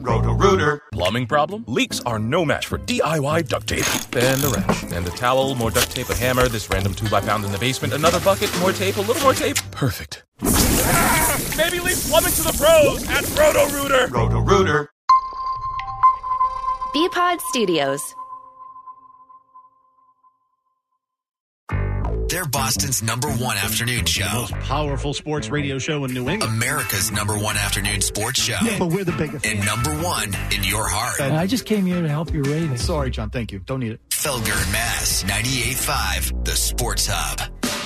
Roto-Rooter. Plumbing problem? Leaks are no match for DIY duct tape. And a wrench. And a towel, more duct tape, a hammer, this random tube I found in the basement, another bucket, more tape, a little more tape. Perfect. Maybe leave plumbing to the pros at Roto-Rooter. Roto-Rooter. Bpod Studios. They're Boston's #1 afternoon show. The most powerful sports radio show in New England. America's #1 afternoon sports show. Yeah, but we're the biggest. And #1 in your heart. I just came here to help your ratings. Sorry, John. Thank you. Don't need it. Felger and Mass, 98.5, the Sports Hub.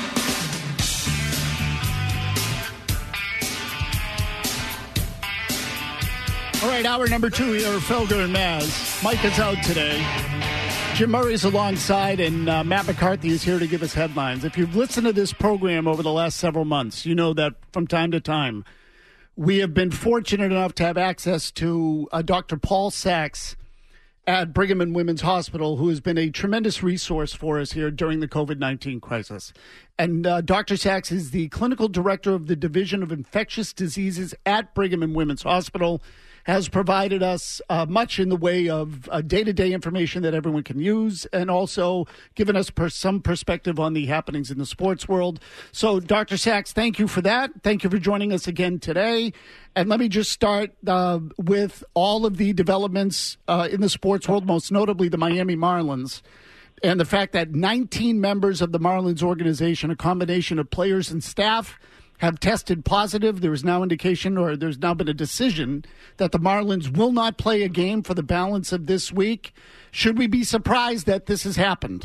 All right, hour number 2 here, Felger and Maz. Mike is out today. Jim Murray's alongside, and Matt McCarthy is here to give us headlines. If you've listened to this program over the last several months, you know that from time to time, we have been fortunate enough to have access to Dr. Paul Sachs at Brigham and Women's Hospital, who has been a tremendous resource for us here during the COVID-19 crisis. And Dr. Sachs is the clinical director of the Division of Infectious Diseases at Brigham and Women's Hospital, has provided us much in the way of day-to-day information that everyone can use, and also given us some perspective on the happenings in the sports world. So, Dr. Sachs, thank you for that. Thank you for joining us again today. And let me just start with all of the developments in the sports world, most notably the Miami Marlins, and the fact that 19 members of the Marlins organization, a combination of players and staff, have tested positive. There is now indication, or there's now been a decision, that the Marlins will not play a game for the balance of this week. Should we be surprised that this has happened?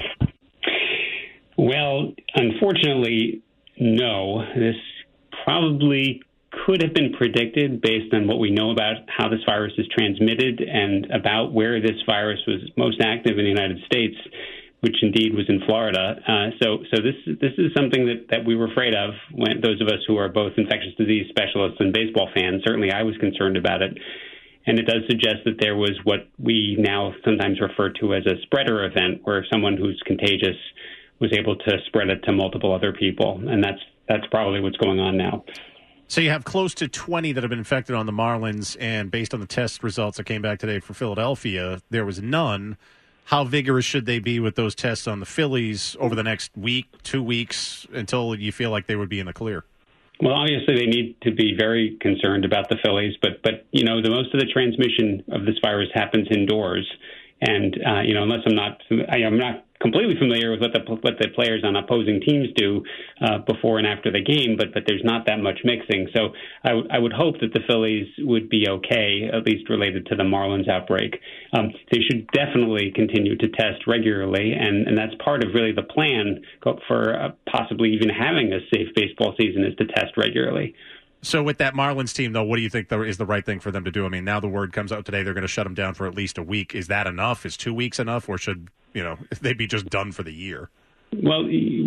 Well, unfortunately, no. This probably could have been predicted based on what we know about how this virus is transmitted and about where this virus was most active in the United States, which indeed was in Florida. So this is something that we were afraid of, when those of us who are both infectious disease specialists and baseball fans. Certainly I was concerned about it. And it does suggest that there was what we now sometimes refer to as a spreader event, where someone who's contagious was able to spread it to multiple other people. And that's probably what's going on now. So you have close to 20 that have been infected on the Marlins, and based on the test results that came back today for Philadelphia, there was none. How vigorous should they be with those tests on the Phillies over the next week, 2 weeks, until you feel like they would be in the clear? Well, obviously they need to be very concerned about the Phillies, but you know, the most of the transmission of this virus happens indoors, and you know, unless I'm not completely familiar with what the players on opposing teams do before and after the game, but there's not that much mixing. So I would hope that the Phillies would be okay, at least related to the Marlins outbreak. They should definitely continue to test regularly, and that's part of really the plan for possibly even having a safe baseball season, is to test regularly. So with that Marlins team, though, what do you think is the right thing for them to do? I mean, now the word comes out today they're going to shut them down for at least a week. Is that enough? Is 2 weeks enough? Or should, you know, they be just done for the year? Well,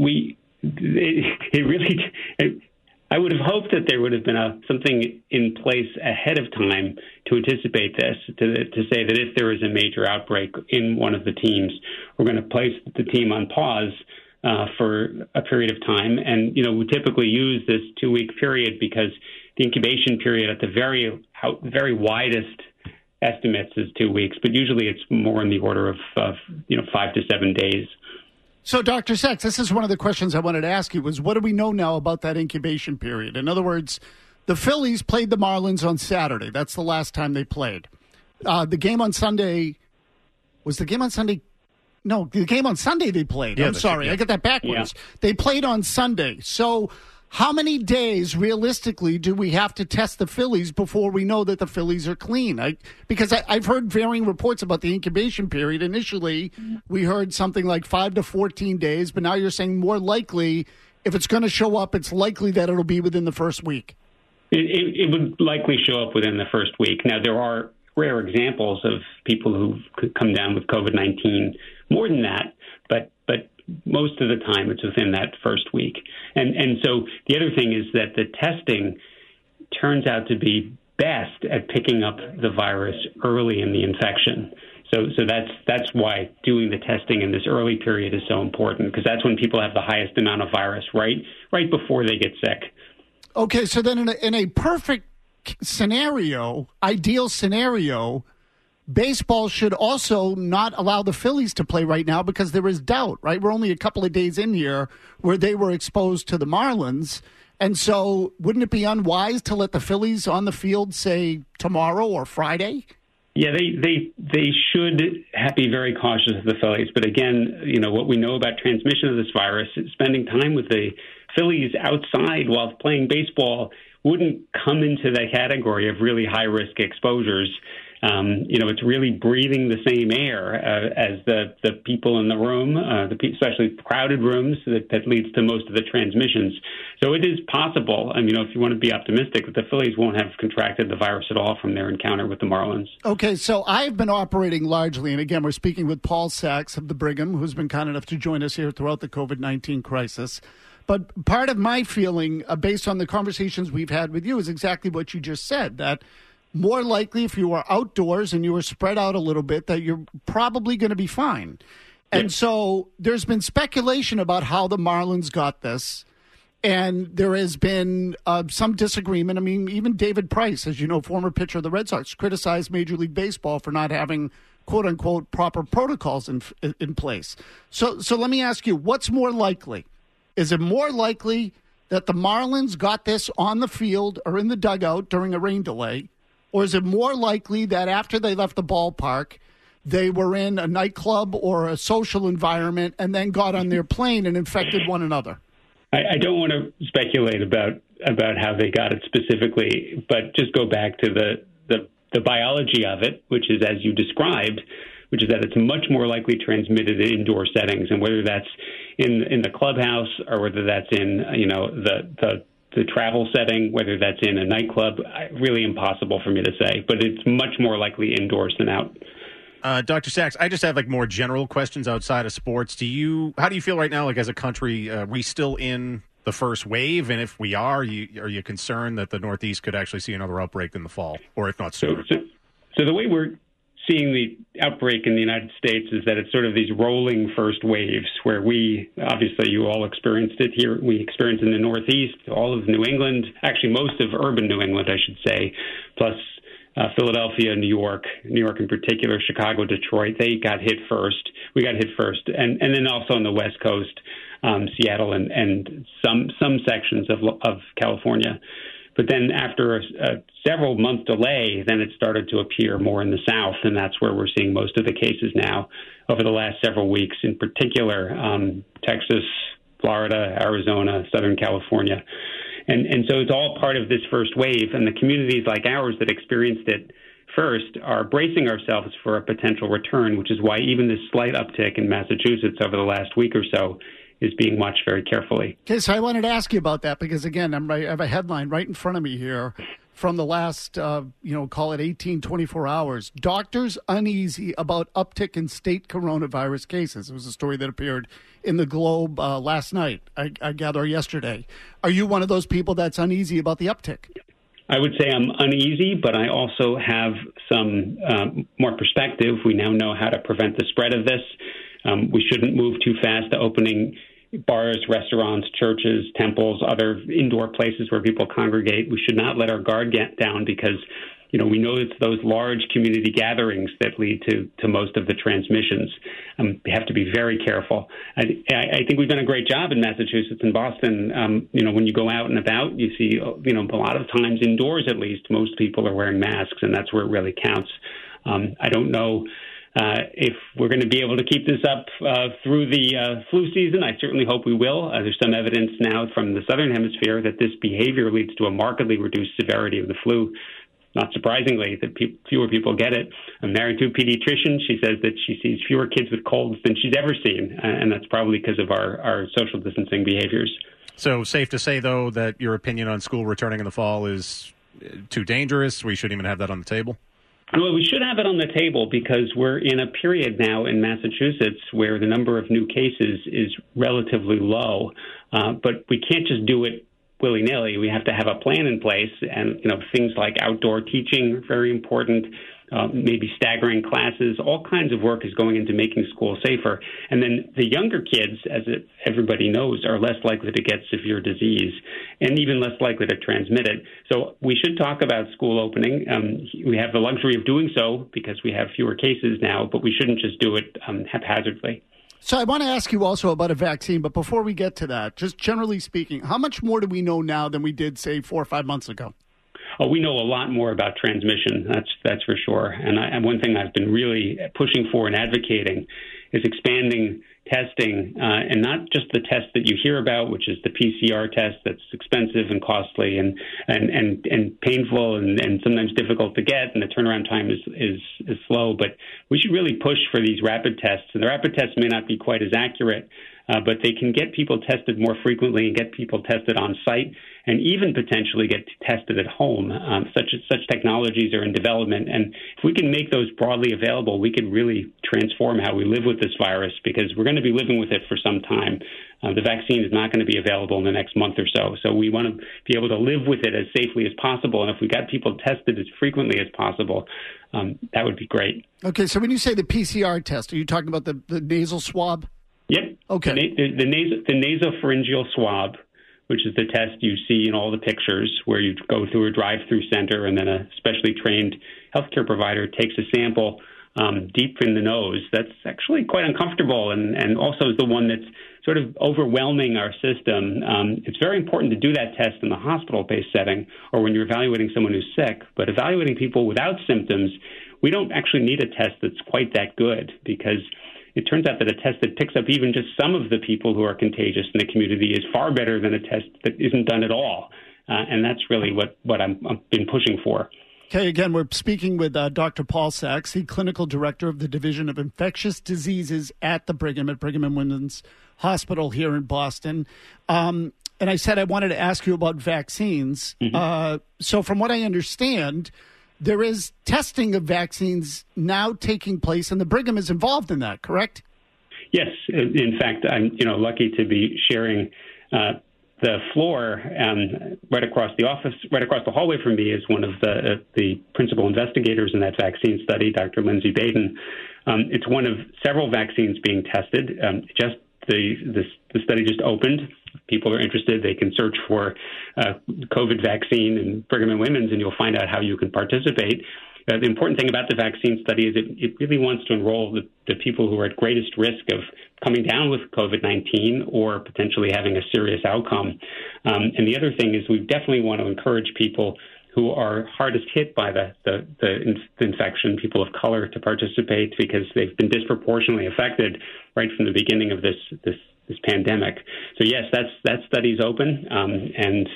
I would have hoped that there would have been something in place ahead of time to anticipate this, to say that if there is a major outbreak in one of the teams, we're going to place the team on pause for a period of time. And, you know, we typically use this 2 week period because the incubation period at the very widest estimates is 2 weeks, but usually it's more in the order of 5 to 7 days. So, Dr. Sachs, this is one of the questions I wanted to ask you, was what do we know now about that incubation period? In other words, the Phillies played the Marlins on Saturday. That's the last time they played. The game on Sunday, was the game on Sunday? No, the game on Sunday they played. I'm sorry. I get that backwards. Yeah. They played on Sunday. So how many days, realistically, do we have to test the Phillies before we know that the Phillies are clean? Because I've heard varying reports about the incubation period. Initially, we heard something like 5 to 14 days, but now you're saying more likely, if it's going to show up, it's likely that it'll be within the first week. It would likely show up within the first week. Now, there are rare examples of people who could come down with COVID-19 more than that, but most of the time it's within that first week. And so the other thing is that the testing turns out to be best at picking up the virus early in the infection. So that's why doing the testing in this early period is so important, because that's when people have the highest amount of virus right before they get sick. Okay, so then in a perfect ideal scenario, baseball should also not allow the Phillies to play right now because there is doubt, right? We're only a couple of days in here where they were exposed to the Marlins. And so wouldn't it be unwise to let the Phillies on the field, say, tomorrow or Friday? Yeah, they should be very cautious of the Phillies. But again, what we know about transmission of this virus, spending time with the Phillies outside while playing baseball wouldn't come into the category of really high-risk exposures. It's really breathing the same air as the people in the room, especially crowded rooms, that leads to most of the transmissions. So it is possible, if you want to be optimistic, that the Phillies won't have contracted the virus at all from their encounter with the Marlins. Okay, so I've been operating largely, and again, we're speaking with Paul Sachs of the Brigham, who's been kind enough to join us here throughout the COVID-19 crisis. But part of my feeling, based on the conversations we've had with you, is exactly what you just said, that more likely if you were outdoors and you were spread out a little bit, that you're probably going to be fine. And so there's been speculation about how the Marlins got this, and there has been some disagreement. I mean, even David Price, as you know, former pitcher of the Red Sox, criticized Major League Baseball for not having, quote-unquote, proper protocols in place. So let me ask you, what's more likely? Is it more likely that the Marlins got this on the field or in the dugout during a rain delay? Or is it more likely that after they left the ballpark, they were in a nightclub or a social environment and then got on their plane and infected one another? I don't want to speculate about how they got it specifically, but just go back to the biology of it, which is, as you described, which is that it's much more likely transmitted in indoor settings, and whether that's in the clubhouse or whether that's in the travel setting, whether that's in a nightclub, really impossible for me to say. But it's much more likely indoors than out. Dr. Sachs, I just have more general questions outside of sports. How do you feel right now, as a country? Are we still in the first wave? And if we are you concerned that the Northeast could actually see another outbreak in the fall, or if not sooner? So the way we're seeing the outbreak in the United States is that it's sort of these rolling first waves where you all experienced it here. We experienced in the Northeast, all of New England, actually most of urban New England, I should say, plus Philadelphia, New York in particular, Chicago, Detroit. They got hit first. We got hit first. And then also on the West Coast, Seattle and some sections of California. But then after a several-month delay, then it started to appear more in the South, and that's where we're seeing most of the cases now over the last several weeks, in particular Texas, Florida, Arizona, Southern California. And so it's all part of this first wave, and the communities like ours that experienced it first are bracing ourselves for a potential return, which is why even this slight uptick in Massachusetts over the last week or so is being watched very carefully. Okay, so I wanted to ask you about that because, again, I have a headline right in front of me here from the last, call it 18, 24 hours. Doctors uneasy about uptick in state coronavirus cases. It was a story that appeared in the Globe last night, I gather yesterday. Are you one of those people that's uneasy about the uptick? I would say I'm uneasy, but I also have some more perspective. We now know how to prevent the spread of this. We shouldn't move too fast to opening bars, restaurants, churches, temples, other indoor places where people congregate. We should not let our guard get down because, we know it's those large community gatherings that lead to most of the transmissions. We have to be very careful. I think we've done a great job in Massachusetts and Boston. When you go out and about, you see, a lot of times indoors at least, most people are wearing masks, and that's where it really counts. I don't know if we're going to be able to keep this up through the flu season. I certainly hope we will. There's some evidence now from the Southern Hemisphere that this behavior leads to a markedly reduced severity of the flu. Not surprisingly, that fewer people get it. I'm married to a pediatrician. She says that she sees fewer kids with colds than she's ever seen, and that's probably because of our social distancing behaviors. So safe to say, though, that your opinion on school returning in the fall is too dangerous? We shouldn't even have that on the table? Well, we should have it on the table because we're in a period now in Massachusetts where the number of new cases is relatively low. But we can't just do it willy-nilly. We have to have a plan in place. And, things like outdoor teaching are very important. maybe staggering classes. All kinds of work is going into making school safer. And then the younger kids, as everybody knows, are less likely to get severe disease and even less likely to transmit it. So we should talk about school opening. We have the luxury of doing so because we have fewer cases now, but we shouldn't just do it haphazardly. So I want to ask you also about a vaccine, but before we get to that, just generally speaking, how much more do we know now than we did, say, 4 or 5 months ago? Oh, we know a lot more about transmission. That's for sure. And one thing I've been really pushing for and advocating is expanding testing, and not just the test that you hear about, which is the PCR test that's expensive and costly and painful and sometimes difficult to get, and the turnaround time is slow. But we should really push for these rapid tests. And the rapid tests may not be quite as accurate, but they can get people tested more frequently and get people tested on site and even potentially get tested at home. Such technologies are in development. And if we can make those broadly available, we could really transform how we live with this virus because we're going to be living with it for some time. The vaccine is not going to be available in the next month or so. So we want to be able to live with it as safely as possible. And if we got people tested as frequently as possible, that would be great. Okay, so when you say the PCR test, are you talking about the nasal swab? Yep. Okay. The nasopharyngeal swab, which is the test you see in all the pictures where you go through a drive-through center and then a specially trained healthcare provider takes a sample deep in the nose. That's actually quite uncomfortable and also is the one that's sort of overwhelming our system. It's very important to do that test in the hospital-based setting or when you're evaluating someone who's sick. But evaluating people without symptoms, we don't actually need a test that's quite that good because it turns out that a test that picks up even just some of the people who are contagious in the community is far better than a test that isn't done at all. And that's really what I've been pushing for. Okay, again, we're speaking with Dr. Paul Sachs, the clinical director of the Division of Infectious Diseases at Brigham and Women's Hospital here in Boston. And I said I wanted to ask you about vaccines. Mm-hmm. So from what I understand, there is testing of vaccines now taking place, and the Brigham is involved in that, correct? Yes. In fact, I'm lucky to be sharing the floor right across the office, right across the hallway from me is one of the principal investigators in that vaccine study, Dr. Lindsay Baden. It's one of several vaccines being tested. The study just opened. People are interested. They can search for COVID vaccine and Brigham and Women's, and you'll find out how you can participate. The important thing about the vaccine study is it really wants to enroll the people who are at greatest risk of coming down with COVID-19 or potentially having a serious outcome. And the other thing is we definitely want to encourage people who are hardest hit by the infection, people of color, to participate because they've been disproportionately affected right from the beginning of this pandemic. So yes, that study's open, and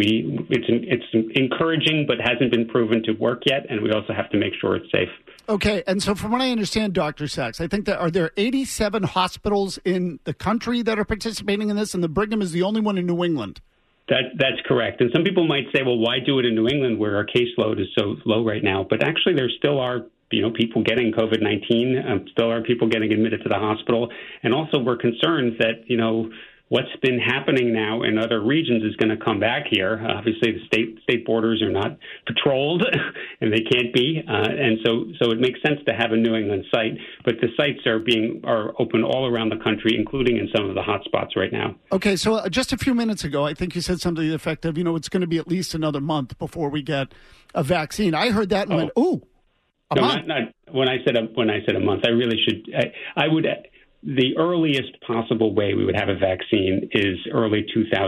it's encouraging, but hasn't been proven to work yet. And we also have to make sure it's safe. Okay, and so from what I understand, Dr. Sachs, I think that are there 87 hospitals in the country that are participating in this, and the Brigham is the only one in New England. That's correct. And some people might say, well, why do it in New England where our caseload is so low right now? But actually, there still are people getting COVID-19, still are people getting admitted to the hospital. And also we're concerned that, what's been happening now in other regions is going to come back here. Obviously, the state borders are not patrolled, and they can't be. And so it makes sense to have a New England site. But the sites are open all around the country, including in some of the hot spots right now. Okay, so just a few minutes ago, I think you said something to the effect of, it's going to be at least another month before we get a vaccine. I heard that and went, ooh. Not when I said a month. I really should. I would. The earliest possible way we would have a vaccine is early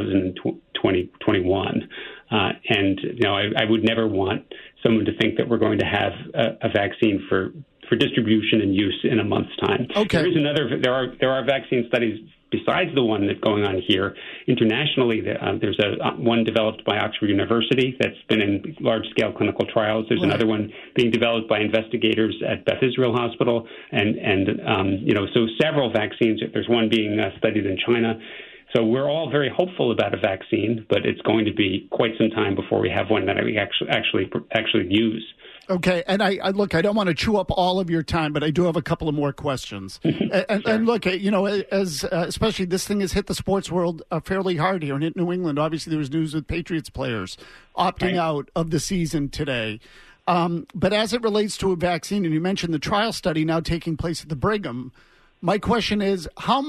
2021, and I would never want someone to think that we're going to have a vaccine for distribution and use in a month's time. Okay. There are vaccine studies besides the one that's going on here internationally. There's one developed by Oxford University that's been in large-scale clinical trials. There's another one being developed by investigators at Beth Israel Hospital, so several vaccines. There's one being studied in China. So we're all very hopeful about a vaccine, but it's going to be quite some time before we have one that we actually use. Okay, and I don't want to chew up all of your time, but I do have a couple of more questions. And look, as especially this thing has hit the sports world fairly hard here and hit New England. Obviously, there was news with Patriots players opting out of the season today. But as it relates to a vaccine, and you mentioned the trial study now taking place at the Brigham, my question is how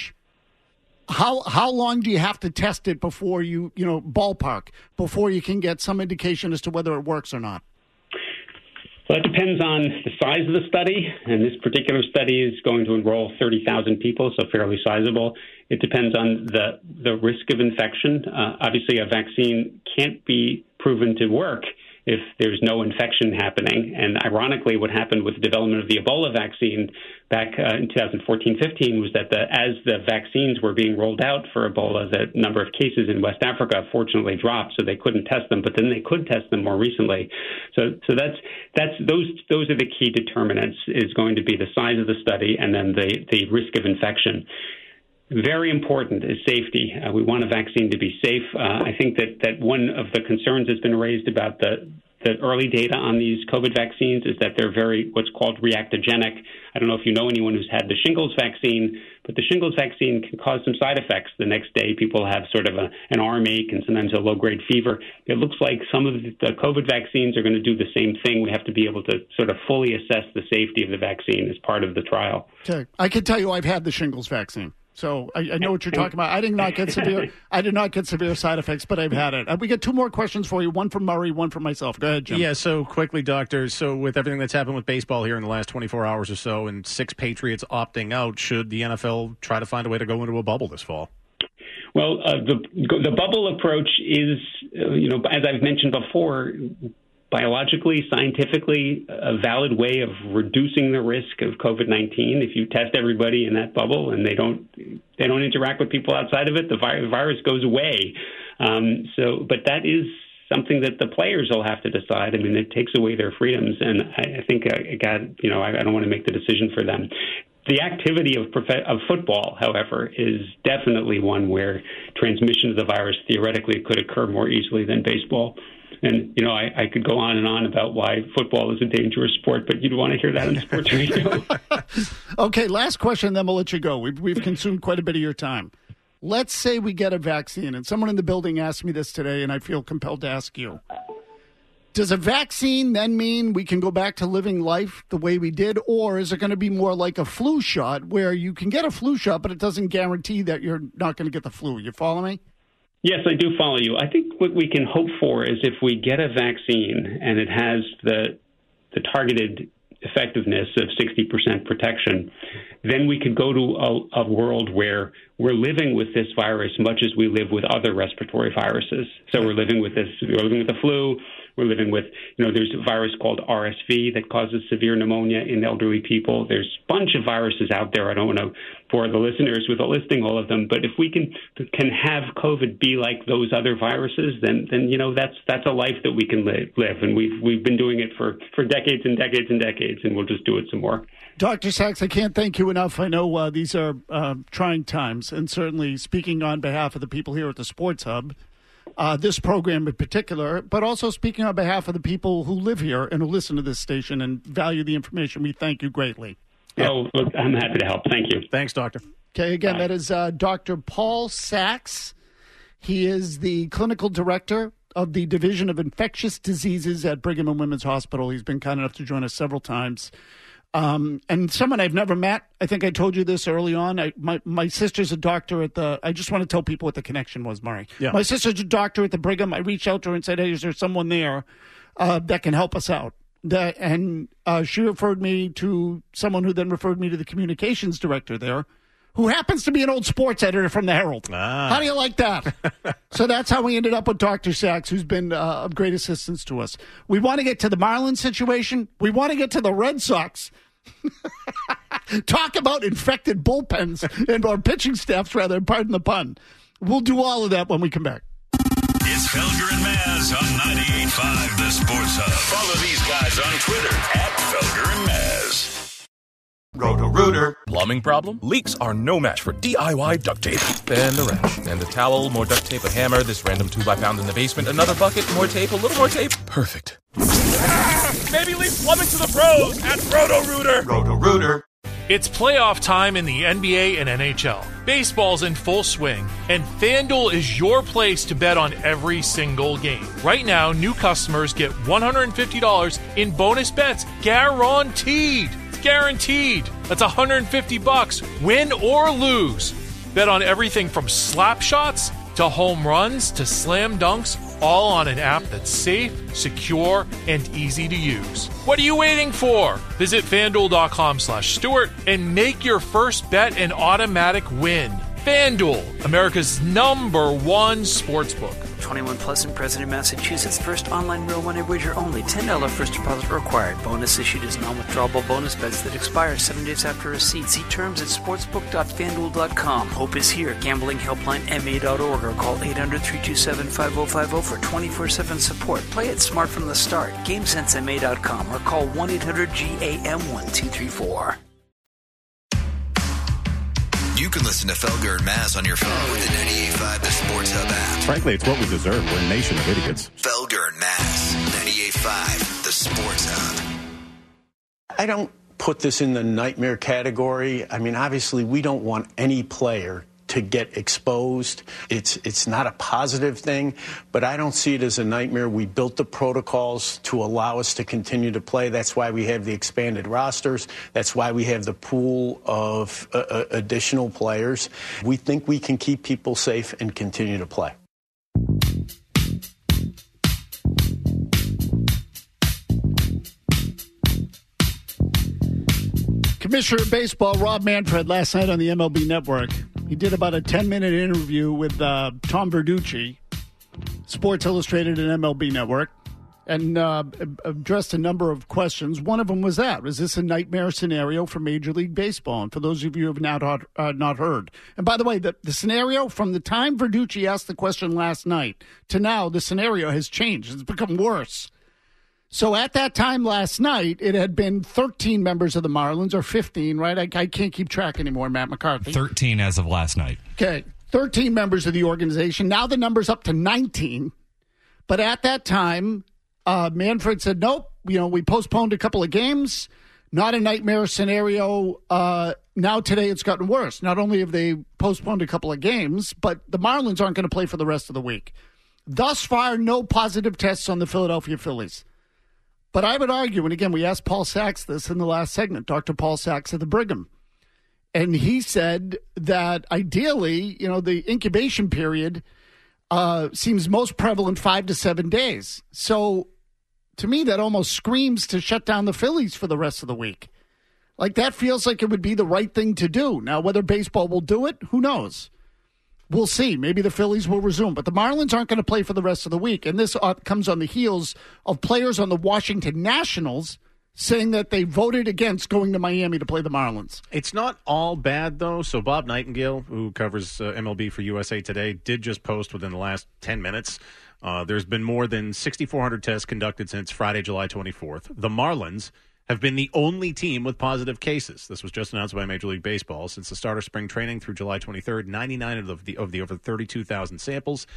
long do you have to test it before ballpark, before you can get some indication as to whether it works or not? Well, it depends on the size of the study, and this particular study is going to enroll 30,000 people, so fairly sizable. It depends on the risk of infection. Obviously, a vaccine can't be proven to work if there's no infection happening. And ironically, what happened with the development of the Ebola vaccine back in 2014-15 was that as the vaccines were being rolled out for Ebola, the number of cases in West Africa fortunately dropped, so they couldn't test them. But then they could test them more recently. So those are the key determinants. Is going to be the size of the study and then the risk of infection. Very important is safety. We want a vaccine to be safe. I think that one of the concerns that's been raised about the early data on these COVID vaccines is that they're what's called reactogenic. I don't know if you know anyone who's had the shingles vaccine, but the shingles vaccine can cause some side effects. The next day, people have sort of an arm ache and sometimes a low-grade fever. It looks like some of the COVID vaccines are going to do the same thing. We have to be able to sort of fully assess the safety of the vaccine as part of the trial. Okay. I can tell you I've had the shingles vaccine. So I know what you're talking about. I did not get severe side effects, but I've had it. We got two more questions for you. One from Murray, one from myself. Go ahead, Jim. Yeah. So quickly, Doctor. So with everything that's happened with baseball here in the last 24 hours or so, and 6 Patriots opting out, should the NFL try to find a way to go into a bubble this fall? Well, the bubble approach is, as I've mentioned before, biologically, scientifically, a valid way of reducing the risk of COVID-19. If you test everybody in that bubble and they don't interact with people outside of it, the virus goes away. But that is something that the players will have to decide. I mean, it takes away their freedoms, and I think I don't want to make the decision for them. The activity of football, however, is definitely one where transmission of the virus theoretically could occur more easily than baseball. And, I could go on and on about why football is a dangerous sport, but you'd want to hear that on sports radio. Okay, last question, then we'll let you go. We've consumed quite a bit of your time. Let's say we get a vaccine, and someone in the building asked me this today, and I feel compelled to ask you. Does a vaccine then mean we can go back to living life the way we did, or is it going to be more like a flu shot where you can get a flu shot, but it doesn't guarantee that you're not going to get the flu? You follow me? Yes, I do follow you. I think what we can hope for is if we get a vaccine and it has the targeted effectiveness of 60% protection, then we could go to a world where we're living with this virus much as we live with other respiratory viruses. So we're living with the flu. We're living with, there's a virus called RSV that causes severe pneumonia in elderly people. There's a bunch of viruses out there. I don't want to bore the listeners with listing all of them, but if we can have COVID be like those other viruses, then that's a life that we can live. And we've been doing it for decades and decades and decades, and we'll just do it some more. Dr. Sachs, I can't thank you enough. I know these are trying times, and certainly speaking on behalf of the people here at the Sports Hub, this program in particular, but also speaking on behalf of the people who live here and who listen to this station and value the information, we thank you greatly. Oh, look, I'm happy to help. Thank you. Thanks, Doctor. Okay, again, That is Dr. Paul Sachs. He is the clinical director of the Division of Infectious Diseases at Brigham and Women's Hospital. He's been kind enough to join us several times. And someone I've never met, I think I told you this early on. My sister's a doctor at I just want to tell people what the connection was, Murray. Yeah. My sister's a doctor at the Brigham. I reached out to her and said, hey, is there someone there that can help us out? And she referred me to someone who then referred me to the communications director there, who happens to be an old sports editor from the Herald. How do you like that? So that's how we ended up with Dr. Sachs, who's been of great assistance to us. We want to get to the Marlins situation. We want to get to the Red Sox. Talk about infected bullpens or pitching staffs, rather, pardon the pun. We'll do all of that when we come back. It's Felger and Maz on 98.5 The Sports Hub. Follow these guys on Twitter @Felger and Maz. Roto-Rooter. Plumbing problem? Leaks are no match for DIY duct tape. And the wrench. And a towel, more duct tape, a hammer, this random tube I found in the basement, another bucket, more tape, a little more tape. Perfect. Maybe leave plumbing to the pros at Roto-Rooter. Roto-Rooter. It's playoff time in the NBA and NHL. Baseball's in full swing, and FanDuel is your place to bet on every single game. Right now, new customers get $150 in bonus bets guaranteed. It's guaranteed. That's $150, win or lose. Bet on everything from slap shots to home runs to slam dunks, all on an app that's safe, secure, and easy to use. What are you waiting for? Visit FanDuel.com/Stewart and make your first bet an automatic win. FanDuel, America's #1 sportsbook. 21 plus and present in Massachusetts. First online real money wager only. $10 first deposit required. Bonus issued as non-withdrawable bonus bets that expire 7 days after receipt. See terms at sportsbook.fanduel.com. Hope is here. Gambling helpline ma.org or call 800-327-5050 for 24/7 support. Play it smart from the start. GameSenseMA.com or call 1-800-GAM-1234. You can listen to Felger and Mazz on your phone with the 98.5 The Sports Hub app. Frankly, it's what we deserve. We're a nation of idiots. Felger and Mazz, 98.5 The Sports Hub. I don't put this in the nightmare category. I mean, obviously, we don't want any player to get exposed. It's not a positive thing, but I don't see it as a nightmare. We built the protocols to allow us to continue to play. That's why we have the expanded rosters. That's why we have the pool of additional players. We think we can keep people safe and continue to play. Commissioner of Baseball Rob Manfred last night on the MLB Network. He did about a 10-minute interview with Tom Verducci, Sports Illustrated and MLB Network, and addressed a number of questions. One of them was that. Was this a nightmare scenario for Major League Baseball? And for those of you who have not heard. And by the way, the scenario from the time Verducci asked the question last night to now, the scenario has changed. It's become worse. So at that time last night, it had been 13 members of the Marlins, or 15, right? I can't keep track anymore, Matt McCarthy. 13 as of last night. Okay, 13 members of the organization. Now the number's up to 19. But at that time, Manfred said, nope, we postponed a couple of games. Not a nightmare scenario. Now today it's gotten worse. Not only have they postponed a couple of games, but the Marlins aren't going to play for the rest of the week. Thus far, no positive tests on the Philadelphia Phillies. But I would argue, and again, we asked Paul Sachs this in the last segment, Dr. Paul Sachs at the Brigham, and he said that ideally, the incubation period seems most prevalent 5 to 7 days. So to me, that almost screams to shut down the Phillies for the rest of the week. Like, that feels like it would be the right thing to do. Now, whether baseball will do it, who knows? We'll see. Maybe the Phillies will resume. But the Marlins aren't going to play for the rest of the week. And this comes on the heels of players on the Washington Nationals saying that they voted against going to Miami to play the Marlins. It's not all bad, though. So Bob Nightingale, who covers MLB for USA Today, did just post within the last 10 minutes. There's been more than 6,400 tests conducted since Friday, July 24th. The Marlins have been the only team with positive cases. This was just announced by Major League Baseball. Since the start of spring training through July 23rd, 99 of the over 32,000 samples,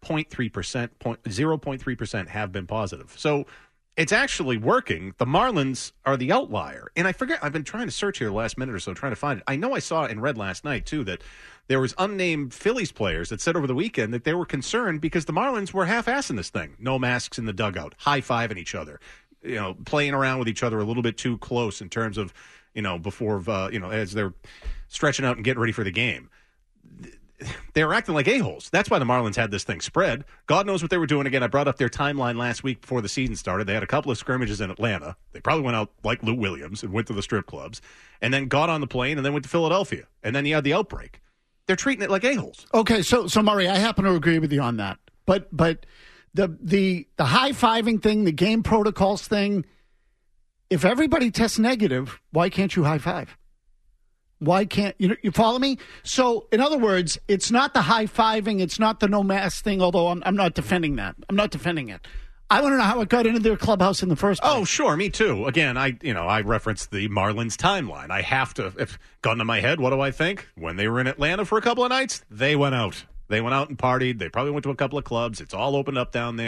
0.3% have been positive. So it's actually working. The Marlins are the outlier. And I forget, I've been trying to search here the last minute or so, trying to find it. I know I saw and read last night, too, that there was unnamed Phillies players that said over the weekend that they were concerned because the Marlins were half-assing this thing. No masks in the dugout, high-fiving each other. Playing around with each other a little bit too close in terms of, before, as they're stretching out and getting ready for the game. They're acting like a-holes. That's why the Marlins had this thing spread. God knows what they were doing. Again, I brought up their timeline last week before the season started. They had a couple of scrimmages in Atlanta. They probably went out like Lou Williams and went to the strip clubs and then got on the plane and then went to Philadelphia. And then you had the outbreak. They're treating it like a-holes. Okay, so Murray, I happen to agree with you on that. But the high-fiving thing, the game protocols thing, if everybody tests negative, why can't you high-five? Why can't you follow me? So, in other words, it's not the high-fiving, it's not the no mask thing, although I'm not defending that. I'm not defending it. I want to know how it got into their clubhouse in the first place. Oh, sure, me too. Again, I referenced the Marlins timeline. I have to, if gun to my head, what do I think? When they were in Atlanta for a couple of nights, they went out. They went out and partied. They probably went to a couple of clubs. It's all opened up down there.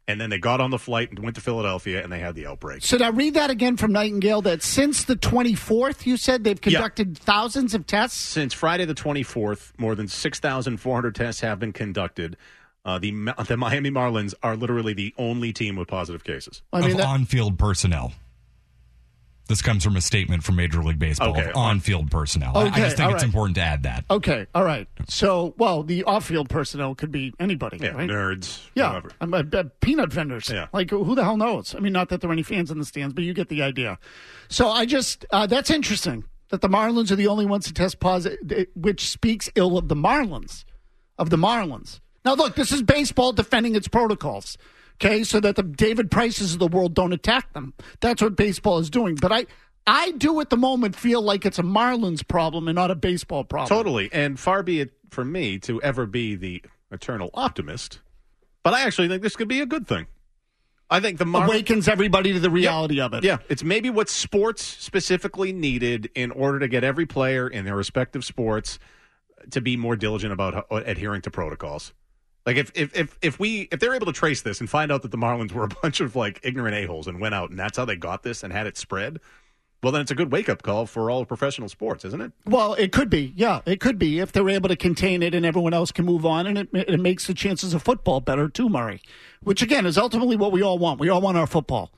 And then they got on the flight and went to Philadelphia, and they had the outbreak. Should I read that again from Nightingale, that since the 24th, you said, they've conducted thousands of tests? Since Friday the 24th, more than 6,400 tests have been conducted. The Miami Marlins are literally the only team with positive cases. Of on-field personnel. This comes from a statement from Major League Baseball of on-field personnel. I just think it's important to add that. Okay, all right. So, the off-field personnel could be anybody, right? Nerds, whatever. Peanut vendors. Yeah. Like, who the hell knows? I mean, not that there are any fans in the stands, but you get the idea. So I just, that's interesting that the Marlins are the only ones to test positive, which speaks ill of the Marlins. Now, look, this is baseball defending its protocols. Okay, so that the David Prices of the world don't attack them. That's what baseball is doing. But I do at the moment feel like it's a Marlins problem and not a baseball problem. Totally. And far be it from me to ever be the eternal optimist. But I actually think this could be a good thing. I think the Marlins awakens everybody to the reality of it. Yeah, it's maybe what sports specifically needed in order to get every player in their respective sports to be more diligent about adhering to protocols. Like if they're able to trace this and find out that the Marlins were a bunch of like ignorant a-holes and went out and that's how they got this and had it spread, well then it's a good wake-up call for all professional sports, isn't it? Well, it could be. Yeah, it could be if they're able to contain it and everyone else can move on, and it makes the chances of football better too, Murray. Which again is ultimately what we all want. We all want our football.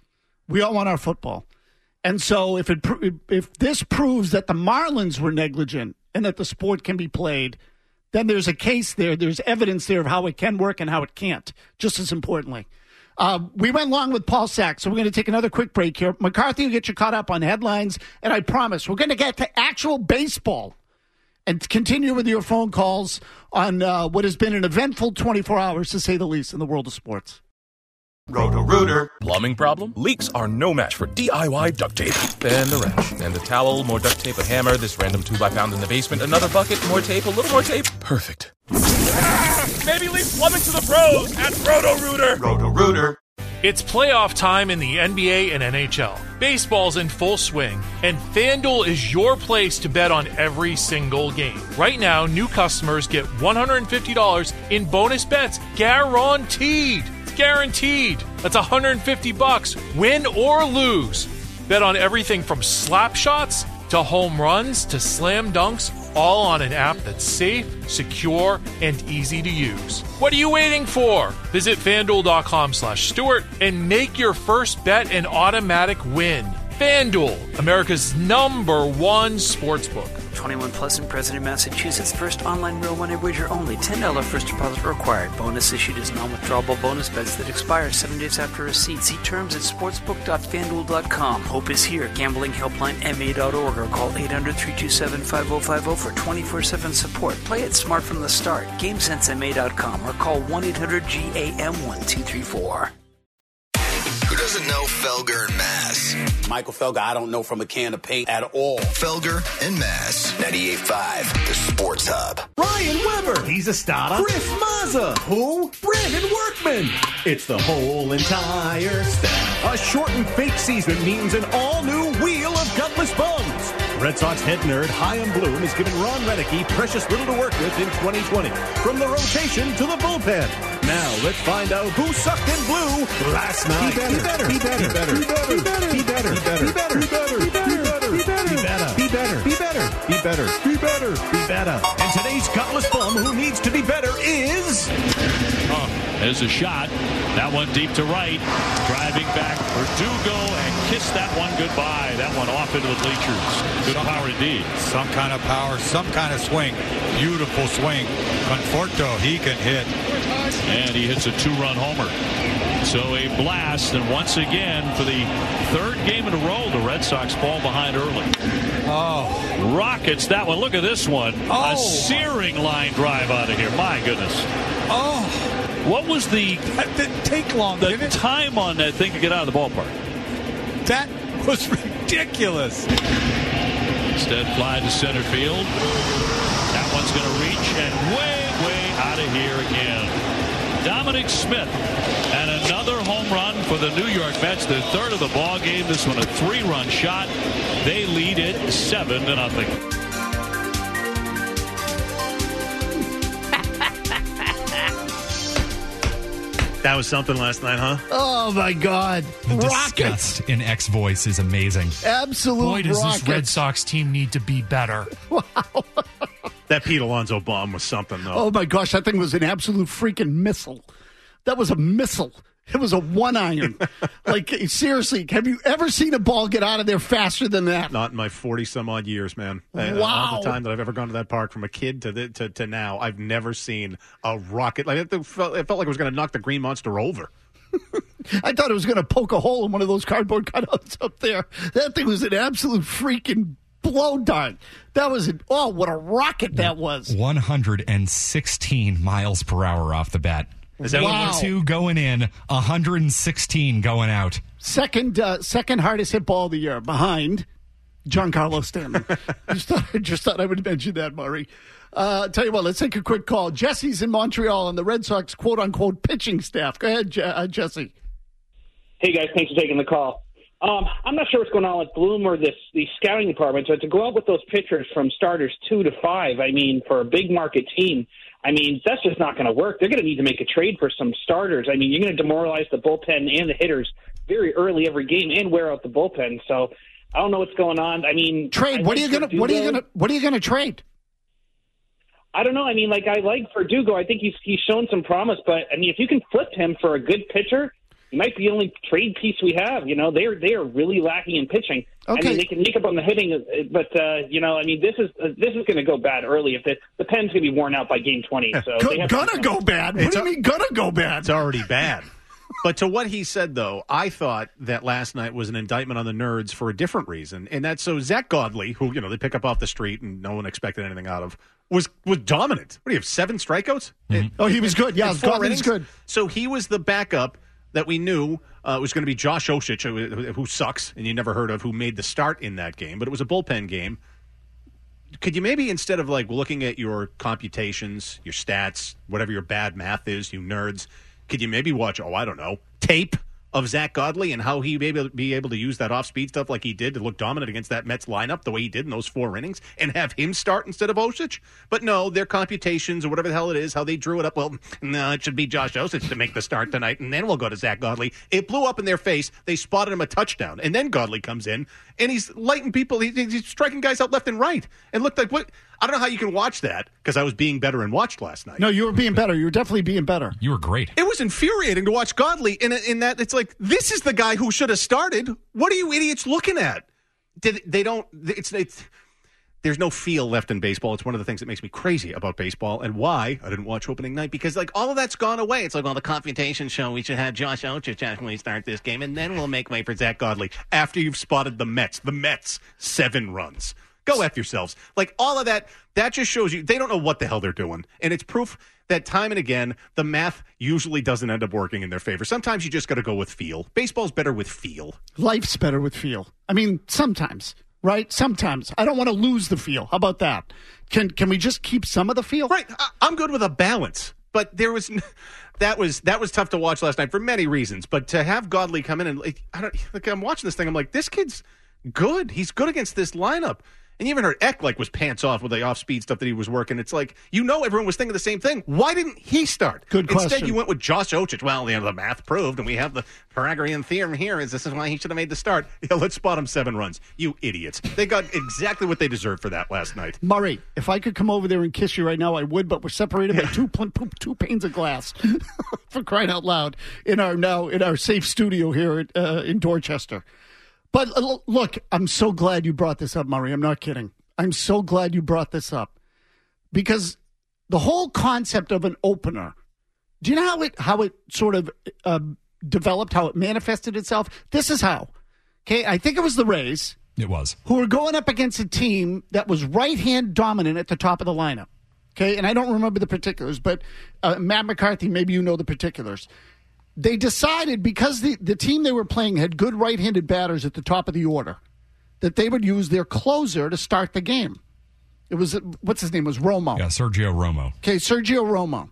And so if this proves that the Marlins were negligent and that the sport can be played, then there's a case there. There's evidence there of how it can work and how it can't, just as importantly. We went long with Paul Sachs, so we're going to take another quick break here. McCarthy will get you caught up on headlines, and I promise we're going to get to actual baseball and continue with your phone calls on what has been an eventful 24 hours, to say the least, in the world of sports. Roto-Rooter. Plumbing problem? Leaks are no match for DIY duct tape. And the wrench. And the towel, more duct tape, a hammer, this random 2 I found in the basement, another bucket, more tape, a little more tape. Perfect. Maybe leave plumbing to the pros at Roto-Rooter. Roto-Rooter. It's playoff time in the NBA and NHL. Baseball's in full swing, and FanDuel is your place to bet on every single game. Right now, new customers get $150 in bonus bets guaranteed. Guaranteed. That's $150, win or lose. Bet on everything from slap shots to home runs to slam dunks, all on an app that's safe, secure, and easy to use. What are you waiting for? Visit FanDuel.com/Stewart and make your first bet an automatic win. FanDuel, America's #1 sportsbook. 21 plus and present in Massachusetts. First online real money wager only. $10 first deposit required. Bonus issued as non-withdrawable bonus bets that expire 7 days after receipt. See terms at sportsbook.fanduel.com. Hope is here. Gambling helpline MA.org or call 800-327-5050 for 24/7 support. Play it smart from the start. GameSenseMA.com or call 1-800-GAM-1234. Who doesn't know Felger and Mass? Michael Felger, I don't know from a can of paint at all. Felger and Mass, 98.5, the Sports Hub. Ryan Weber, he's a starter. Chris Mazza, who? Brandon Workman. It's the whole entire staff. A shortened fake season means an all-new wheel of gutless bums. Red Sox head nerd Chaim Bloom has given Ron Renicky precious little to work with in 2020. From the rotation to the bullpen. Now let's find out who sucked in blue last night. Be better. And today's gutless bum who needs to be better is... There's a shot. That one deep to right. Driving back. Verdugo and kiss that one goodbye. That one off into the bleachers. Good power indeed. Some kind of power, some kind of swing. Beautiful swing. Conforto, he can hit. And he hits a 2-run homer. So a blast, and once again, for the third game in a row, the Red Sox fall behind early. Oh. Rockets that one. Look at this one. Oh. A searing line drive out of here. My goodness. Oh. What was the... That didn't take long, the time on that thing to get out of the ballpark? That was ridiculous. Instead, fly to center field. That one's going to reach and way out of here again. Dominic Smith and another home run for the New York Mets, the third of the ball game. This one a 3-run shot. They lead it 7-0. That was something last night, huh? Oh, my God. The Rockets. disgust in X voice is amazing. Absolute Boy, does rockets. this Red Sox team need to be better. That Pete Alonso bomb was something, though. Oh, my gosh. That thing was an absolute freaking missile. That was a missile. It was a one-iron. Like, seriously, have you ever seen a ball get out of there faster than that? Not in my 40-some-odd years, man. Wow. All the time that I've ever gone to that park, from a kid to now, I've never seen a rocket. Like it felt like it was going to knock the Green Monster over. I thought it was going to poke a hole in one of those cardboard cutouts up there. That thing was an absolute freaking blow dart. That was what a rocket that was. 116 miles per hour off the bat. Is that wow. 82 going in, 116 going out. Second hardest hit ball of the year, behind Giancarlo Stanton. just thought I would mention that, Murray. Tell you what, let's take a quick call. Jesse's in Montreal on the Red Sox quote-unquote pitching staff. Go ahead, Jesse. Hey, guys. Thanks for taking the call. I'm not sure what's going on with Bloom or the scouting department, but to go out with those pitchers from starters 2 to 5, I mean, for a big market team, I mean, that's just not going to work. They're going to need to make a trade for some starters. I mean, you're going to demoralize the bullpen and the hitters very early every game and wear out the bullpen. So I don't know what's going on. I mean, trade. What are you going to trade? I don't know. I mean, I like Verdugo. I think he's shown some promise, but I mean, if you can flip him for a good pitcher, he might be the only trade piece we have. You know, they are really lacking in pitching. Okay. I mean, they can make up on the hitting, but you know, I mean, this is going to go bad early. If the pen's going to be worn out by game 20, so gonna go bad. What do you mean gonna go bad? It's already bad. But to what he said, though, I thought that last night was an indictment on the Nerds for a different reason, and that's so Zach Godley, who they pick up off the street and no one expected anything out of, was dominant. What do you have, 7 strikeouts? Oh, he was good. Yeah, Godley was good. So he was the backup that we knew was going to be Josh Osich, who sucks and you never heard of, who made the start in that game. But it was a bullpen game. Could you maybe, instead of looking at your computations, your stats, whatever your bad math is, you nerds, could you maybe watch, tape of Zach Godley and how he may be able to use that off-speed stuff like he did to look dominant against that Mets lineup the way he did in those 4 innings and have him start instead of Osich? But no, their computations or whatever the hell it is, how they drew it up, well, no, it should be Josh Osich to make the start tonight, and then we'll go to Zach Godley. It blew up in their face. They spotted him a touchdown, and then Godley comes in, and he's lighting people. He's striking guys out left and right. And looked like, what? I don't know how you can watch that, because I was being better and watched last night. No, you were being better. You were definitely being better. You were great. It was infuriating to watch Godley in that it's like, this is the guy who should have started. What are you idiots looking at? There's no feel left in baseball. It's one of the things that makes me crazy about baseball and why I didn't watch opening night, because all of that's gone away. It's like, the computation show, we should have Josh Osich actually start this game, and then we'll make way for Zach Godley after you've spotted the Mets. The Mets, 7 runs. Go F yourselves. All of that just shows you they don't know what the hell they're doing. And it's proof that time and again, the math usually doesn't end up working in their favor. Sometimes you just got to go with feel. Baseball's better with feel. Life's better with feel. I mean, sometimes, right? Sometimes. I don't want to lose the feel. How about that? Can we just keep some of the feel? Right. I'm good with a balance. But that was tough to watch last night for many reasons. But to have Godley come in and I'm watching this thing, I'm like, this kid's good. He's good against this lineup. And you even heard Eck was pants off with the off-speed stuff that he was working. It's like, everyone was thinking the same thing. Why didn't he start? Good question. Instead, you went with Josh Osich. Well, the math proved, and we have the Pythagorean theorem here. This is why he should have made the start. Yeah, let's spot him 7 runs. You idiots. They got exactly what they deserved for that last night. Murray, if I could come over there and kiss you right now, I would, but we're separated by 2 panes of glass. For crying out loud. In our safe studio here in Dorchester. But look, I'm so glad you brought this up, Murray. I'm not kidding. I'm so glad you brought this up. Because the whole concept of an opener, do you know how it sort of developed, how it manifested itself? This is how. Okay, I think it was the Rays. It was. Who were going up against a team that was right-hand dominant at the top of the lineup. Okay, and I don't remember the particulars, but Matt McCarthy, maybe you know the particulars. They decided, because the team they were playing had good right-handed batters at the top of the order, that they would use their closer to start the game. It was, what's his name? It was Romo. Yeah, Sergio Romo. Okay, Sergio Romo.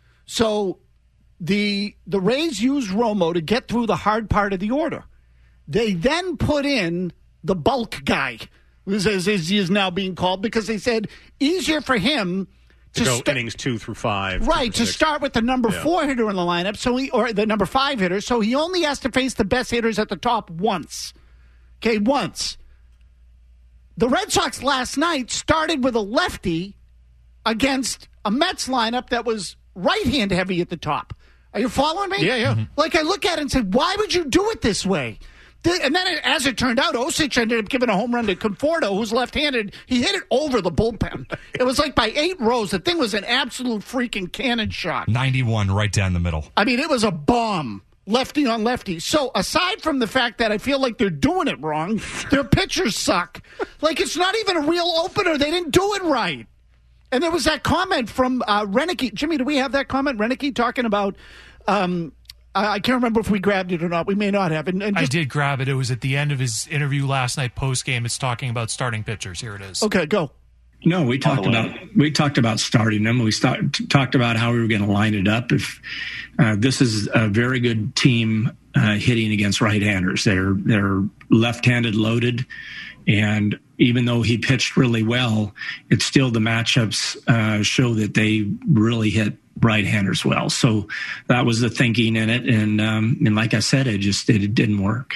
So the Rays used Romo to get through the hard part of the order. They then put in the bulk guy, as he is now being called, because they said easier for him To go innings 2 through 5. Right, to start with the number 4 hitter in the lineup, or the number 5 hitter, so he only has to face the best hitters at the top once. Okay, once. The Red Sox last night started with a lefty against a Mets lineup that was right-hand heavy at the top. Are you following me? Yeah. Mm-hmm. Like, I look at it and say, why would you do it this way? And then, as it turned out, Osich ended up giving a home run to Conforto, who's left-handed. He hit it over the bullpen. It was like by 8 rows. The thing was an absolute freaking cannon shot. 91 right down the middle. I mean, it was a bomb, lefty on lefty. So aside from the fact that I feel like they're doing it wrong, their pitchers suck. Like, it's not even a real opener. They didn't do it right. And there was that comment from Renicky. Jimmy, do we have that comment? Renicky talking about... I can't remember if we grabbed it or not. We may not have. I did grab it. It was at the end of his interview last night post-game. It's talking about starting pitchers. Here it is. Okay, go. No, we talked about starting them. We talked about how we were going to line it up. If this is a very good team hitting against right-handers, they're left-handed loaded, and even though he pitched really well, it's still the matchups show that they really hit right-handers well. So that was the thinking in it, and like I said, it didn't work.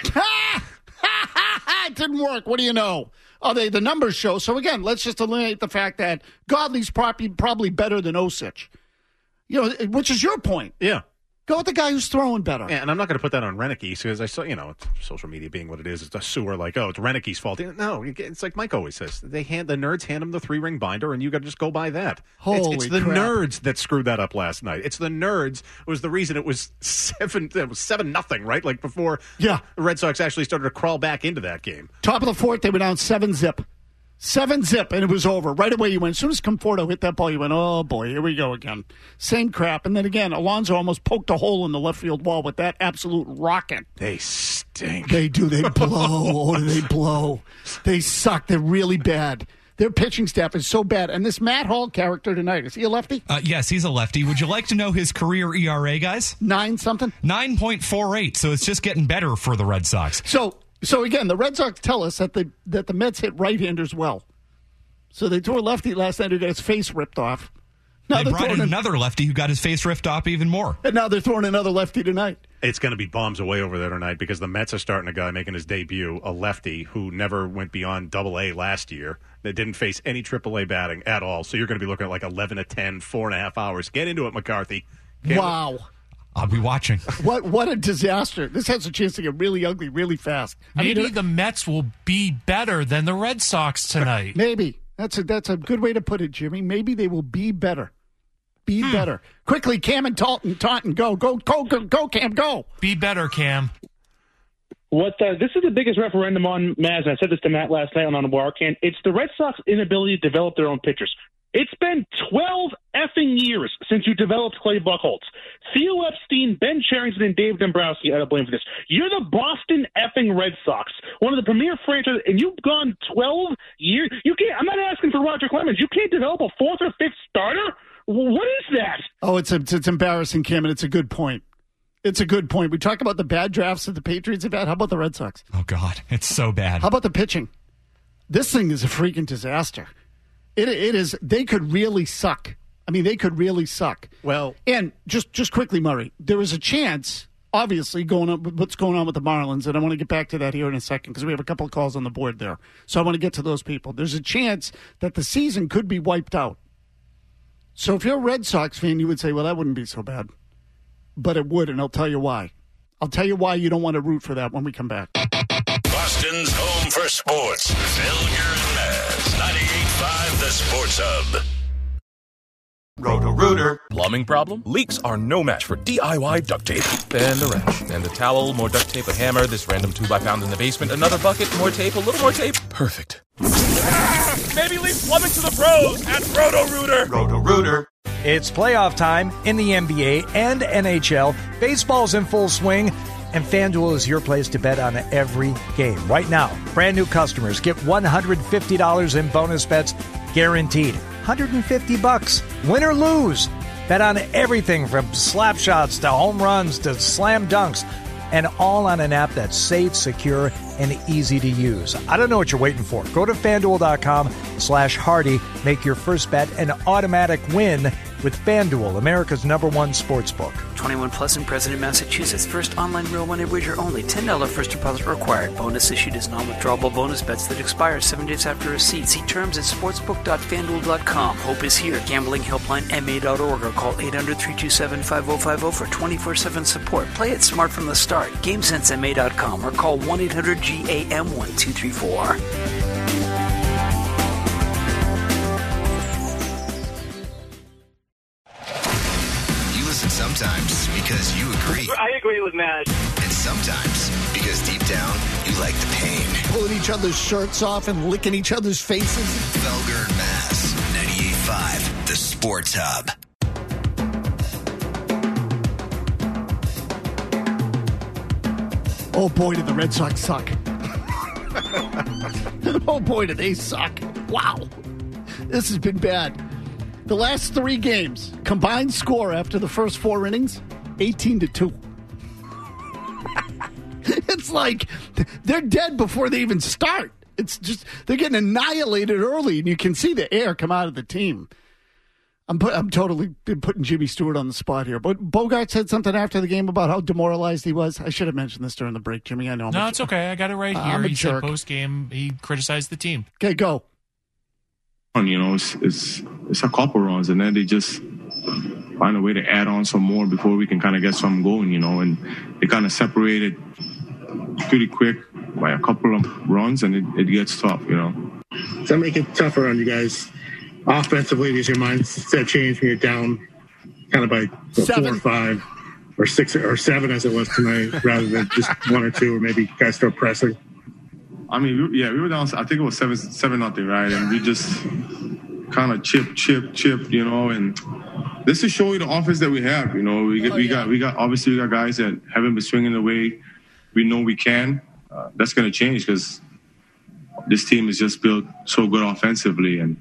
It didn't work. What do you know? Oh, the numbers show. So again, let's just eliminate the fact that Godley's probably better than Osich. You know, which is your point. Yeah. Go with the guy who's throwing better. Yeah, and I'm not going to put that on Renicky because I saw, it's social media being what it is. It's a sewer like, it's Renicky's fault. No, it's like Mike always says. The nerds hand him the 3-ring binder, and you got to just go by that. It's the crap. nerds that screwed that up last night. It's the nerds was the reason it was 7-0, right? Like before the Red Sox actually started to crawl back into that game. Top of the 4th, they were down 7-0. 7-0, and it was over. Right away you went. As soon as Conforto hit that ball, you went, oh, boy, here we go again. Same crap. And then again, Alonso almost poked a hole in the left field wall with that absolute rocket. They stink. They do. They blow. Oh, they blow. They suck. They're really bad. Their pitching staff is so bad. And this Matt Hall character tonight, is he a lefty? Yes, he's a lefty. Would you like to know his career ERA, guys? 9-something? 9.48, so it's just getting better for the Red Sox. So again, the Red Sox tell us that the Mets hit right-handers well. So they threw a lefty last night who got his face ripped off. Now they brought in another lefty who got his face ripped off even more. And now they're throwing another lefty tonight. It's going to be bombs away over there tonight because the Mets are starting a guy making his debut, a lefty who never went beyond AA last year. That didn't face any AAA batting at all. So you're going to be looking at like 11-10, 4.5 hours. Get into it, McCarthy. Wow. I'll be watching. What a disaster. This has a chance to get really ugly really fast. Maybe the Mets will be better than the Red Sox tonight. Maybe. That's a good way to put it, Jimmy. Maybe they will be better. Be better. Quickly, Cam and Taunton, go, Cam, go. Be better, Cam. This is the biggest referendum on Maz. I said this to Matt last night on the Warcan. It's the Red Sox inability to develop their own pitchers. It's been 12 effing years since you developed Clay Buchholz. Theo Epstein, Ben Cherington, and Dave Dombrowski are to blame for this. You're the Boston effing Red Sox, one of the premier franchises, and you've gone 12 years. You can't. I'm not asking for Roger Clemens. You can't develop a 4th or 5th starter. What is that? Oh, it's embarrassing, Cam, and it's a good point. It's a good point. We talk about the bad drafts that the Patriots have had. How about the Red Sox? Oh, God. It's so bad. How about the pitching? This thing is a freaking disaster. It is. They could really suck. I mean, they could really suck. Well, and just quickly, Murray, there is a chance, obviously, what's going on with the Marlins, and I want to get back to that here in a second because we have a couple of calls on the board there. So I want to get to those people. There's a chance that the season could be wiped out. So if you're a Red Sox fan, you would say, well, that wouldn't be so bad. But it would, and I'll tell you why. I'll tell you why you don't want to root for that when we come back. Boston's home for sports. Felger and Maz. 98.5 The Sports Hub. Roto-Rooter. Plumbing problem? Leaks are no match for DIY duct tape. And a wrench. And a towel, more duct tape, a hammer, this random 2x pound in the basement, another bucket, more tape, a little more tape. Perfect. Maybe leave plumbing to the pros at Roto-Rooter. Roto-Rooter. It's playoff time in the NBA and NHL. Baseball's in full swing, and FanDuel is your place to bet on every game. Right now, brand new customers get $150 in bonus bets guaranteed. $150, win or lose. Bet on everything from slap shots to home runs to slam dunks. and all on an app that's safe, secure, and easy to use. I don't know what you're waiting for. Go to FanDuel.com/Hardy. Make your first bet an automatic win with FanDuel, America's #1 sportsbook. 21 plus in President, Massachusetts. First online real money wager only. $10 first deposit required. Bonus issued as non-withdrawable bonus bets that expire 7 days after receipt. See terms at sportsbook.fanduel.com. Hope is here. Gambling helpline MA.org or call 800-327-5050 for 24/7 support. Play it smart from the start. GameSenseMA.com or call 1-800-GAM-1234. Sometimes because you agree. I agree with Matt. And sometimes because deep down, you like the pain. Pulling each other's shirts off and licking each other's faces. Felger and Mazz, 98.5, the Sports Hub. Oh, boy, did the Red Sox suck. Oh, boy, did they suck. Wow. This has been bad. The last 3 games, combined score after the first 4 innings, 18-2. It's like they're dead before they even start. It's just they're getting annihilated early, and you can see the air come out of the team. I'm totally been putting Jimmy Stewart on the spot here. But Bogart said something after the game about how demoralized he was. I should have mentioned this during the break, Jimmy. I know. No, it's okay. I got it right here. He jerk. said post-game he criticized the team. Okay, go. You know, it's a couple runs, and then they just find a way to add on some more before we can kind of get something going, you know, and they kind of separated pretty quick by a couple of runs, and it gets tough, you know. Does that make it tougher on you guys? Offensively, does your mindset change when you're down kind of by 4 or 5 or 6 or 7 as it was tonight, rather than just 1 or 2, or maybe you guys start pressing? I mean, we were down. I think it was 7-0, right? And we just kind of chip, you know. And this is show you the offense that we have. You know, we got obviously we got guys that haven't been swinging the way we know we can. That's going to change because this team is just built so good offensively, and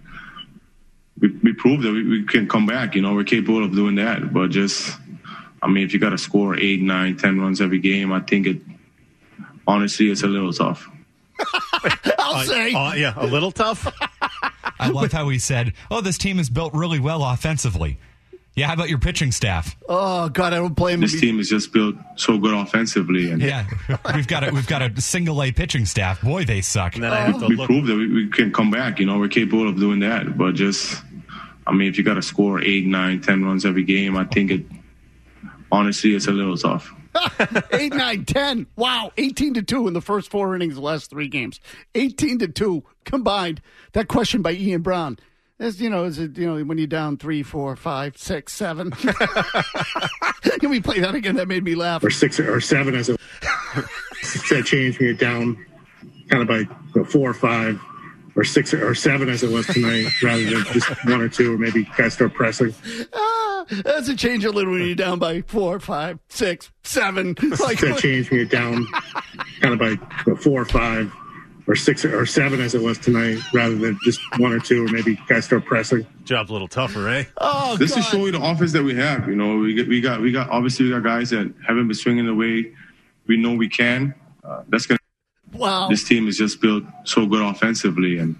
we proved that we can come back. You know, we're capable of doing that. But just, I mean, if you got to score 8, 9, 10 runs every game, I think honestly, it's a little tough. I'll say. Yeah, a little tough. I love how he said, this team is built really well offensively. Yeah, how about your pitching staff? Oh, God, I don't blame him. This team is just built so good offensively. And yeah, we've got a single-A pitching staff. Boy, they suck. And then I have to we proved that we can come back. You know, we're capable of doing that. But just, I mean, if you got to score 8, 9, 10 runs every game, I think honestly, it's a little tough. 8, 9, 10. Wow, 18-2 in the first 4 innings of the last 3 games. 18-2 combined. That question by Ian Brown. Is it when you're down 3, 4, 5, 6, 7? Can we play that again? That made me laugh. Or 6 or 7 as it. Does that change when you're down kind of by 4 or 5 or 6 or 7 as it was tonight, rather than just 1 or 2, or maybe you guys start pressing? That's a change a little when you're down by 4, 5, 6, 7. Like, does that change when you're down kind of by 4 or 5 or 6 or 7 as it was tonight, rather than just 1 or 2, or maybe you guys start pressing? Job's a little tougher, eh? Oh, this God. is showing the offense that we have. You know, we got obviously we got guys that haven't been swinging the way we know we can. That's gonna. Wow. This team is just built so good offensively, and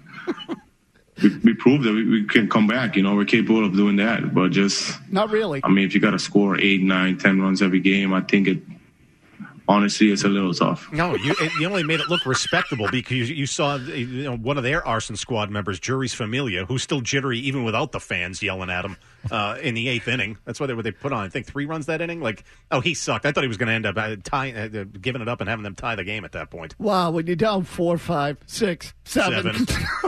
we proved that we can come back. You know, we're capable of doing that. But just not really. I mean, if you got to score 8, 9, 10 runs every game, I think honestly, it's a little tough. No, you only made it look respectable because you saw one of their arson squad members, Juris Familia, who's still jittery even without the fans yelling at him in the 8th inning. That's why they put on, I think, 3 runs that inning. Like, he sucked. I thought he was going to end up giving it up and having them tie the game at that point. Wow, when you're down 4, 5, 6, 7.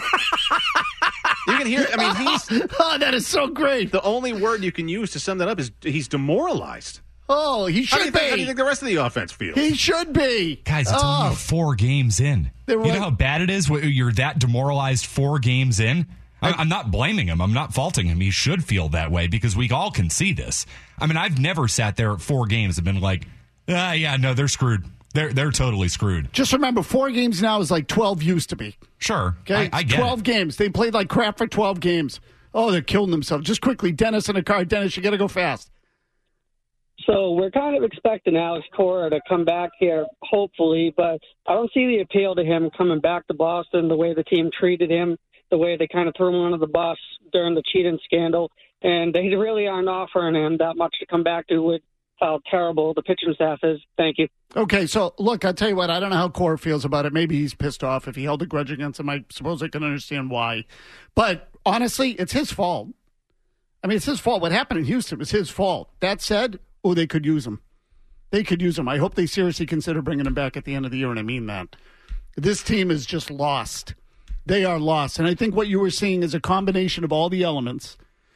You can hear, that is so great. The only word you can use to sum that up is he's demoralized. Oh, he should be. How do you think the rest of the offense feels? He should be. Guys, it's only 4 games in. You know how bad it is when you're that demoralized 4 games in? I'm not blaming him. I'm not faulting him. He should feel that way because we all can see this. I mean, I've never sat there at 4 games and been like, they're screwed. They're totally screwed. Just remember, 4 games now is like 12 used to be. Sure. Okay? I get 12 games. They played like crap for 12 games. Oh, they're killing themselves. Just quickly, Dennis in a car. Dennis, you got to go fast. So we're kind of expecting Alex Cora to come back here, hopefully, but I don't see the appeal to him coming back to Boston, the way the team treated him, the way they kind of threw him under the bus during the cheating scandal, and they really aren't offering him that much to come back to with how terrible the pitching staff is. Thank you. Okay, so look, I'll tell you what, I don't know how Cora feels about it. Maybe he's pissed off. If he held a grudge against him, I suppose I can understand why. But honestly, it's his fault. I mean, it's his fault. What happened in Houston was his fault. That said, they could use him. They could use him. I hope they seriously consider bringing him back at the end of the year, and I mean that. This team is just lost. They are lost. And I think what you were seeing is a combination of all the elements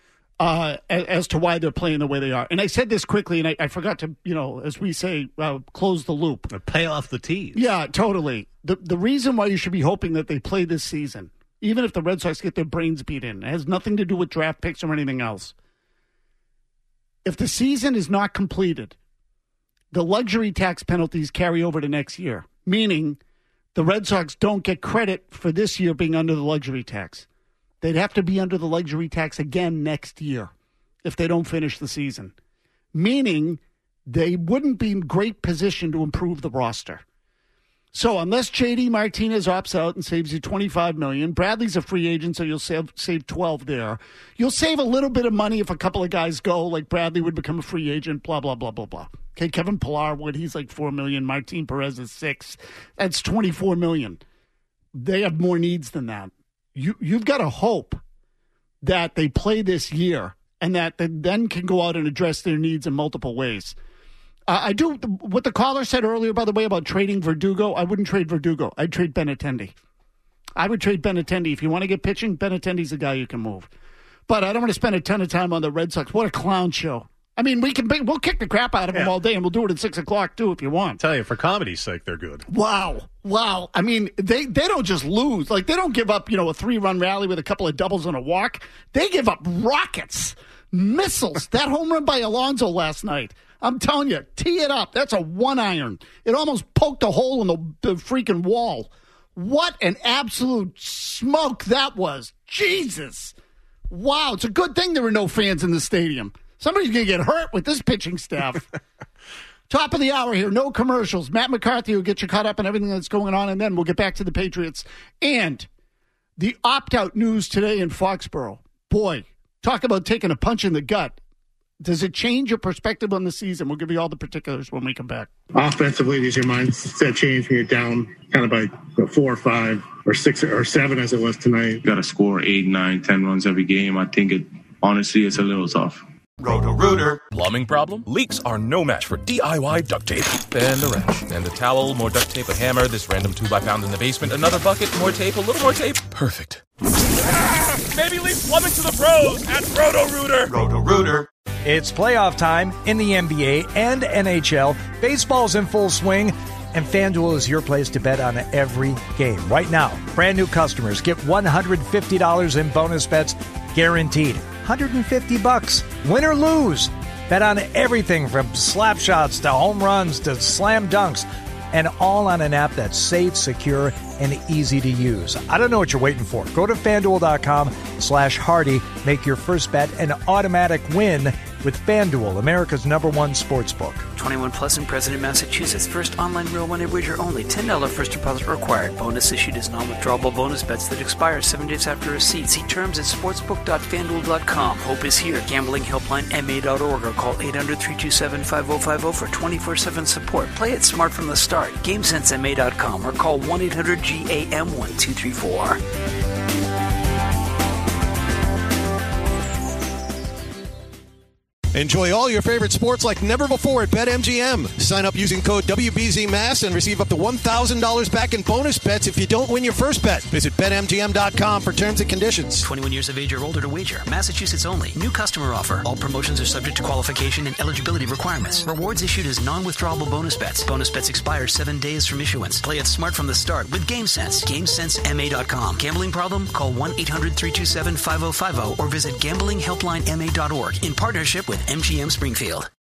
as to why they're playing the way they are. And I said this quickly, and I forgot to, as we say, close the loop. Or pay off the tees. Yeah, totally. The reason why you should be hoping that they play this season, even if the Red Sox get their brains beat in, it has nothing to do with draft picks or anything else. If the season is not completed, the luxury tax penalties carry over to next year, meaning the Red Sox don't get credit for this year being under the luxury tax. They'd have to be under the luxury tax again next year if they don't finish the season, meaning they wouldn't be in great position to improve the roster. So unless J.D. Martinez opts out and saves you $25 million, Bradley's a free agent, so you'll save $12 there. You'll save a little bit of money if a couple of guys go, like Bradley would become a free agent, blah, blah, blah, blah, blah. Okay, Kevin Pillar would. He's like $4 million. Martin Perez is $6 million. That's $24 million. They have more needs than that. You've got to hope that they play this year and that they then can go out and address their needs in multiple ways. I do what the caller said earlier, by the way, about trading Verdugo. I wouldn't trade Verdugo. I'd trade Benintendi. I would trade Benintendi. If you want to get pitching, Benintendi's a guy you can move. But I don't want to spend a ton of time on the Red Sox. What a clown show. I mean, we'll kick the crap out of them all day, and we'll do it at 6 o'clock, too, if you want. Tell you, for comedy's sake, they're good. Wow. I mean, they don't just lose. Like, they don't give up, a 3-run rally with a couple of doubles and a walk. They give up rockets, missiles. That home run by Alonso last night. I'm telling you, tee it up. That's a 1-iron. It almost poked a hole in the freaking wall. What an absolute smoke that was. Jesus. Wow. It's a good thing there were no fans in the stadium. Somebody's going to get hurt with this pitching staff. Top of the hour here. No commercials. Matt McCarthy will get you caught up on everything that's going on, and then we'll get back to the Patriots. And the opt-out news today in Foxborough. Boy, talk about taking a punch in the gut. Does it change your perspective on the season? We'll give you all the particulars when we come back. Offensively, does your mindset change when you're down kind of by 4 or 5 or 6 or 7 as it was tonight? Got to score 8, 9, 10 runs every game. I think honestly, it's a little tough. Roto-Rooter. Plumbing problem? Leaks are no match for DIY duct tape. And the wrench. And the towel, more duct tape, a hammer, this random tube I found in the basement, another bucket, more tape, a little more tape. Perfect. Maybe leave plumbing to the pros at Roto-Rooter. Roto-Rooter. It's playoff time in the NBA and NHL. Baseball's in full swing, and FanDuel is your place to bet on every game. Right now, brand new customers get $150 in bonus bets guaranteed. $150. Win or lose. Bet on everything from slap shots to home runs to slam dunks, and all on an app that's safe, secure, and easy to use. I don't know what you're waiting for. Go to FanDuel.com/Hardy. Make your first bet an automatic win with FanDuel, America's #1 sportsbook. 21 plus in President, Massachusetts. First online real money wager only. $10 first deposit required. Bonus issued as non-withdrawable bonus bets that expire 7 days after receipt. See terms at sportsbook.fanduel.com. Hope is here. Gambling helpline MA.org or call 800-327-5050 for 24/7 support. Play it smart from the start. GameSenseMA.com or call 1-800-GAM-1234. Enjoy all your favorite sports like never before at BetMGM. Sign up using code WBZMass and receive up to $1,000 back in bonus bets if you don't win your first bet. Visit BetMGM.com for terms and conditions. 21 years of age or older to wager. Massachusetts only. New customer offer. All promotions are subject to qualification and eligibility requirements. Rewards issued as non-withdrawable bonus bets. Bonus bets expire 7 days from issuance. Play it smart from the start with GameSense. GameSenseMA.com. Gambling problem? Call 1-800-327-5050 or visit gamblinghelplinema.org in partnership with MGM Springfield.